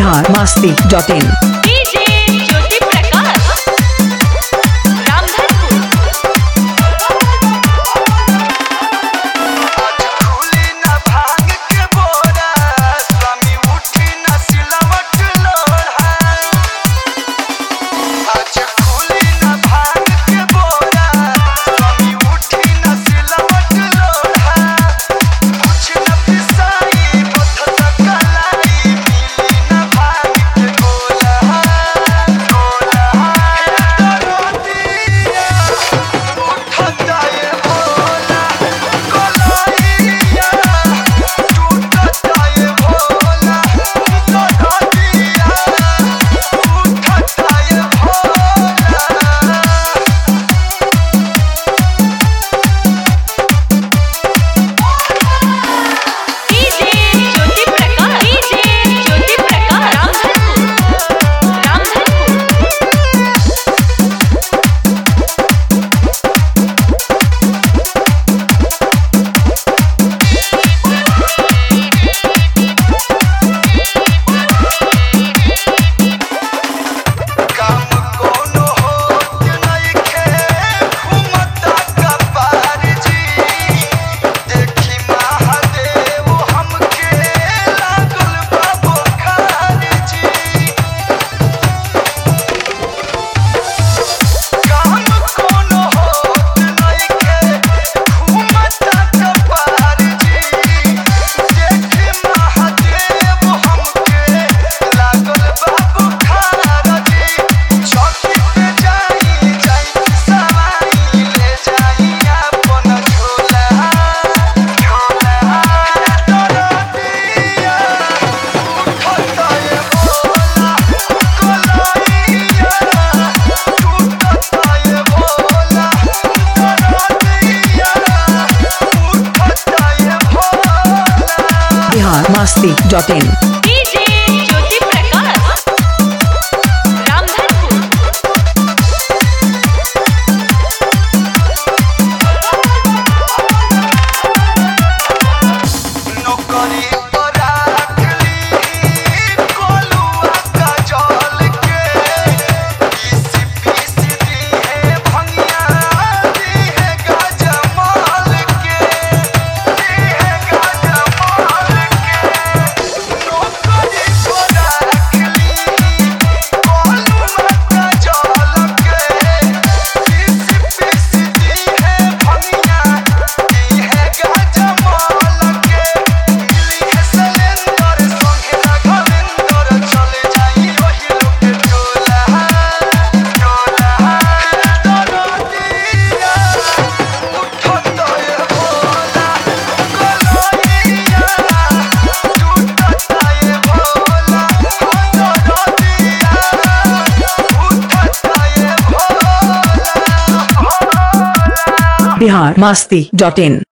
biharmasti.in DJ Jyoti Prakash Ramdhanpur. खुली न भांग के बोरा स्वामी उठी न सिलवट लोढ़ा। आज खुली न भांग के बोरा स्वामी उठी न सिलवट लोढ़ा। कुछ न पिसाई बथत कलाई मिली न भांग के गोला। दरदिया उठता ये भोला कलाइया टूटता ये भोला। दरदिया उठता ये भोला। डीजे ज्योति प्रकाश रामधनपुर। काम कोनो होत नइखे घुमता कपार जी। देखी महादेव हमके लागल बा बुखार जी। काम कोनो होत नइखे घुमता कपार जी। देखी महादेव हमके लागल बा बुखार जी। चौकी पे जाई सवाई ले जाई अपन झोला। दरदिया उठता ये भोला कलाइया टूटता ये भोला। दरदिया उठता ये भोला। biharmasti.in DJ Jyoti Prakash Ramdhanpur. नौकरी पर राखली कोलुआ का जल के। पीस दिहे भंगिया दिहे गजमाल के। नौकरी पर राखली कोलुआ का जल के। पीस दिहे भंगिया दिहे गजमाल के। मिली है सिलेंडर संगे राघवेंद्र चले जाई ओही लोग के टोला। दरदिया उठता ये भोला कलाइया टूटता ये भोला। दरदिया उठता ये भोला। biharmasti.in